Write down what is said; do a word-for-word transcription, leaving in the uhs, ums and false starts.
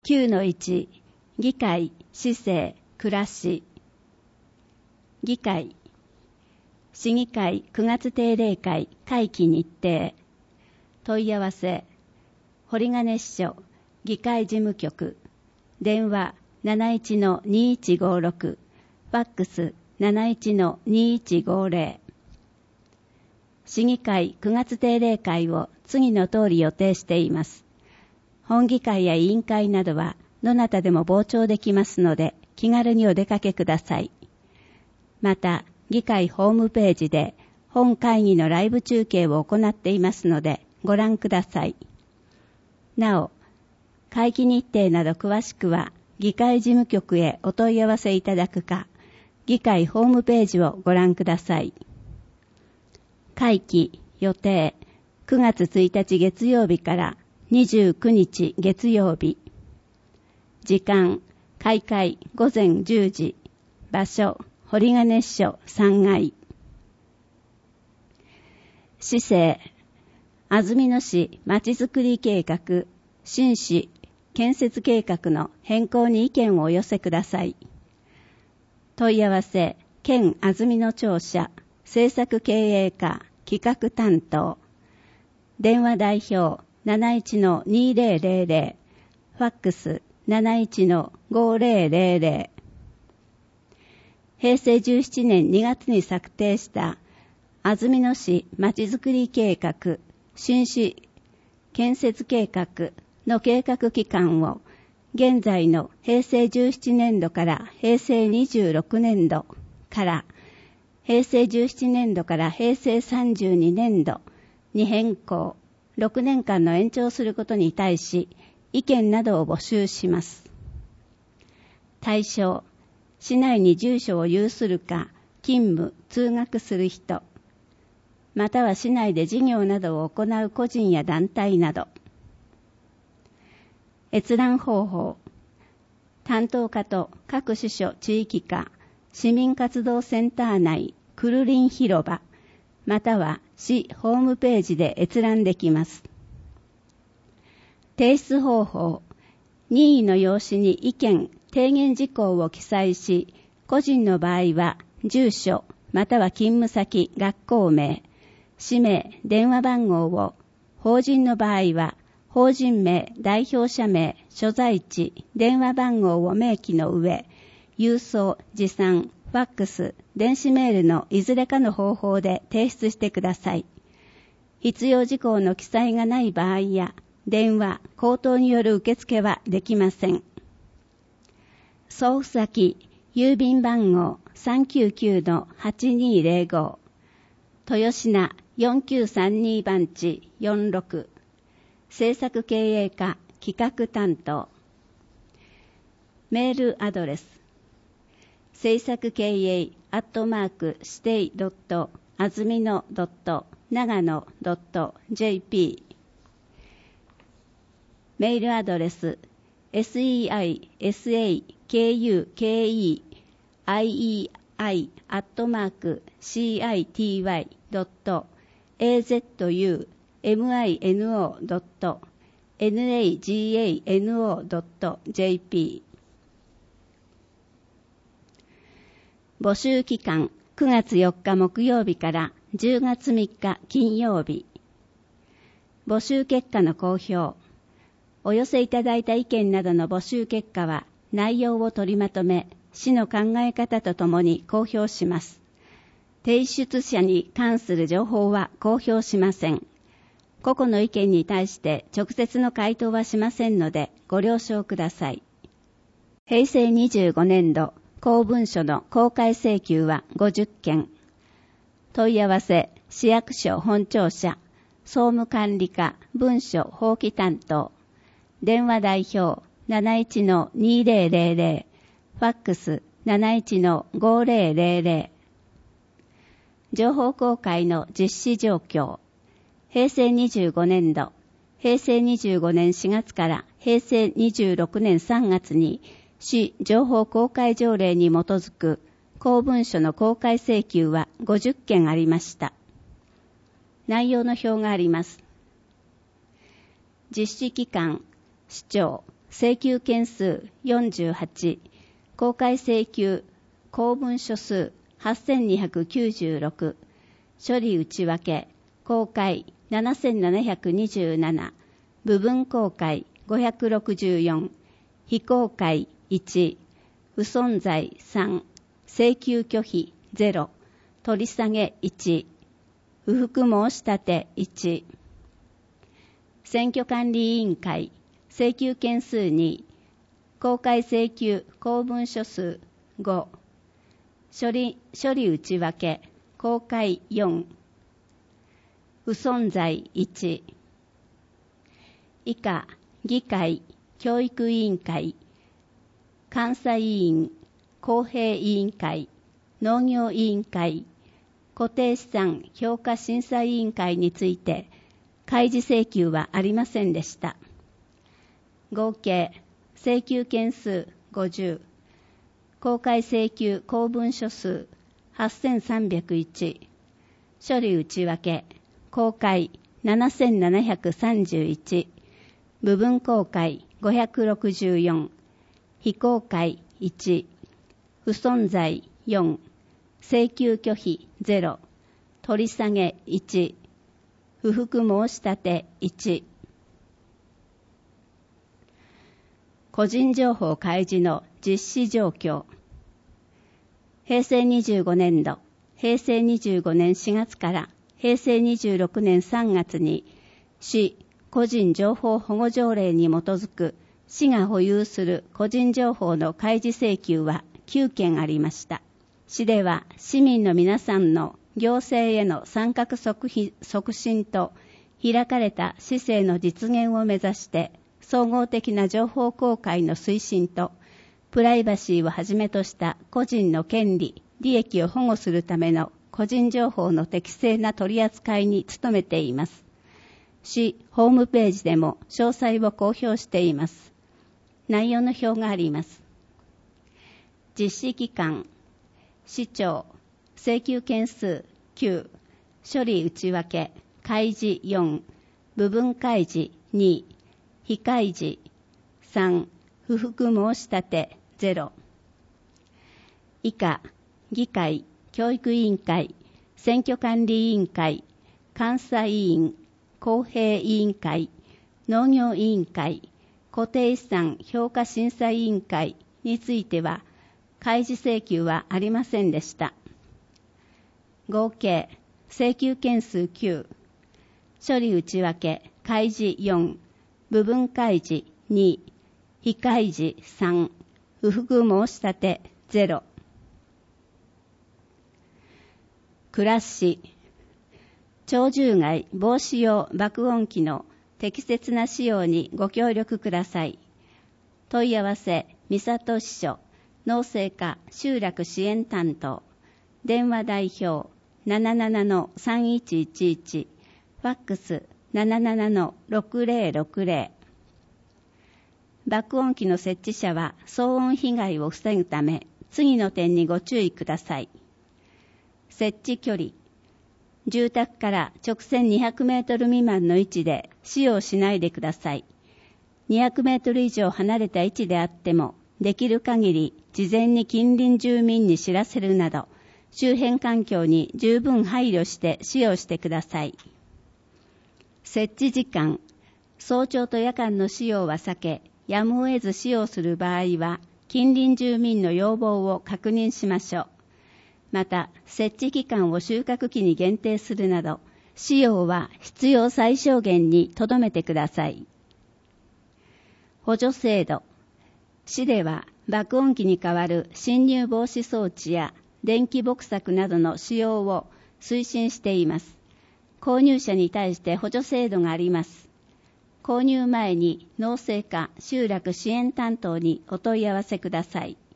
きゅうのいち、議会、市政、暮らし。議会、市議会くがつ定例会会期日程。問い合わせ、堀金支所、議会事務局、電話 なないちのにいちごろく、ファックス なないちのにいちごぜろ。市議会くがつ定例会を次の通り予定しています。本議会や委員会などはどなたでも傍聴できますので気軽にお出かけください。また、議会ホームページで本会議のライブ中継を行っていますのでご覧ください。なお、会期日程など詳しくは議会事務局へお問い合わせいただくか、議会ホームページをご覧ください。会期予定くがつついたち月曜日からにじゅうくにち月曜日。時間、開会ごぜんじゅうじ。場所、堀金支所さんがい。市政、安曇野市まちづくり計画、新市建設計画の変更に意見をお寄せください。問い合わせ、県安曇野庁舎、政策経営課、企画担当。電話代表 なないちのにぜろぜろぜろ、ファックス なないちのごぜろぜろぜろ。へいせいじゅうななねんにがつに策定した安曇野市まちづくり計画、新市建設計画の計画期間を現在のへいせいじゅうななねんどからへいせいにじゅうろくねんどからへいせいじゅうななねんどからへいせいさんじゅうにねんどに変更、ろくねんかんの延長することに対し意見などを募集します。対象、市内に住所を有するか勤務・通学する人、または市内で事業などを行う個人や団体など。閲覧方法、担当課と各支所地域課、市民活動センター内くるりん広場、または市ホームページで閲覧できます。提出方法、任意の用紙に意見・提言事項を記載し、個人の場合は住所、または勤務先、学校名、氏名、電話番号を、法人の場合は法人名、代表者名、所在地、電話番号を明記の上、郵送、持参、ファックス、電子メールのいずれかの方法で提出してください。必要事項の記載がない場合や、電話、口頭による受付はできません。送付先、郵便番号 さんきゅうきゅうのはちにーぜろご、豊品よんきゅうさんに番地よんろく、政策経営課企画担当。メールアドレス、政策経営アットマーク指定ドットあずみのドット長野ドット ジェーピー。メールアドレス セイサクアイアットマークシティドットエーゼットユーエムアイエヌオードットナガノドット ジェーピー。募集期間くがつよっか木曜日からじゅうがつみっか金曜日。募集結果の公表。お寄せいただいた意見などの募集結果は内容を取りまとめ、市の考え方とともに公表します。提出者に関する情報は公表しません。個々の意見に対して直接の回答はしませんのでご了承ください。へいせいにじゅうごねんど公文書の公開請求はごじゅっけん。問い合わせ、市役所本庁舎、総務管理課文書法規担当。電話代表 なないちのにぜろぜろぜろ、ファックス なないちのごぜろぜろぜろ。情報公開の実施状況。へいせいにじゅうごねんど、へいせいにじゅうごねんしがつからへいせいにじゅうろくねんさんがつに市情報公開条例に基づく公文書の公開請求はごじゅっけんありました。内容の表があります。実施期間、市長、 請求件数よんじゅうはち、公開請求公文書数はっせんにひゃくきゅうじゅうろく、処理内訳公開ななせんななひゃくにじゅうなな、部分公開ごひゃくろくじゅうよん、非公開いち、不存在さん、請求拒否ゼロ、取り下げいち、不服申し立ていち。選挙管理委員会請求件数に、公開請求公文書数ご、処理、処理内訳公開よん、不存在いち。以下、議会、教育委員会、監査委員、公平委員会、農業委員会、固定資産評価審査委員会について、開示請求はありませんでした。合計、請求件数ごじゅう、公開請求公文書数はっせんさんびゃくいち、処理内訳、公開ななせんななひゃくさんじゅういち、部分公開ごひゃくろくじゅうよん、非公開いち、不存在よん、請求拒否ゼロ、取り下げいち、不服申し立ていち。個人情報開示の実施状況。平成にじゅうごねん度、平成にじゅうごねんしがつから平成にじゅうろくねんさんがつに、市個人情報保護条例に基づく市が保有する個人情報の開示請求はきゅうけんありました。市では市民の皆さんの行政への参画促進と開かれた市政の実現を目指して総合的な情報公開の推進とプライバシーをはじめとした個人の権利、利益を保護するための個人情報の適正な取り扱いに努めています。市ホームページでも詳細を公表しています。内容の表があります。実施期間、市長、請求件数きゅう、処理内訳、開示よん、部分開示に、非開示さん、不服申し立てゼロ。以下、議会、教育委員会、選挙管理委員会、監査委員、公平委員会、農業委員会、固定資産評価審査委員会については、開示請求はありませんでした。合計、請求件数きゅう、処理内訳、開示よん、部分開示に、非開示さん、不服申し立てゼロ。倉市、鳥獣害防止用爆音機の適切な使用にご協力ください。問い合わせ、三郷支所、農政課集落支援担当、電話代表 ななななのさんいちいちいち、ファックス ななななのろくぜろろくぜろ。爆音機の設置者は騒音被害を防ぐため、次の点にご注意ください。設置距離、住宅から直線にひゃくメートル未満の位置で使用しないでください。にひゃくメートル以上離れた位置であっても、できる限り事前に近隣住民に知らせるなど、周辺環境に十分配慮して使用してください。設置時間、早朝と夜間の使用は避け、やむを得ず使用する場合は、近隣住民の要望を確認しましょう。また、設置期間を収穫期に限定するなど、使用は必要最小限に留めてください。補助制度。市では爆音機に代わる侵入防止装置や電気撲索などの使用を推進しています。購入者に対して補助制度があります。購入前に農政課集落支援担当にお問い合わせください。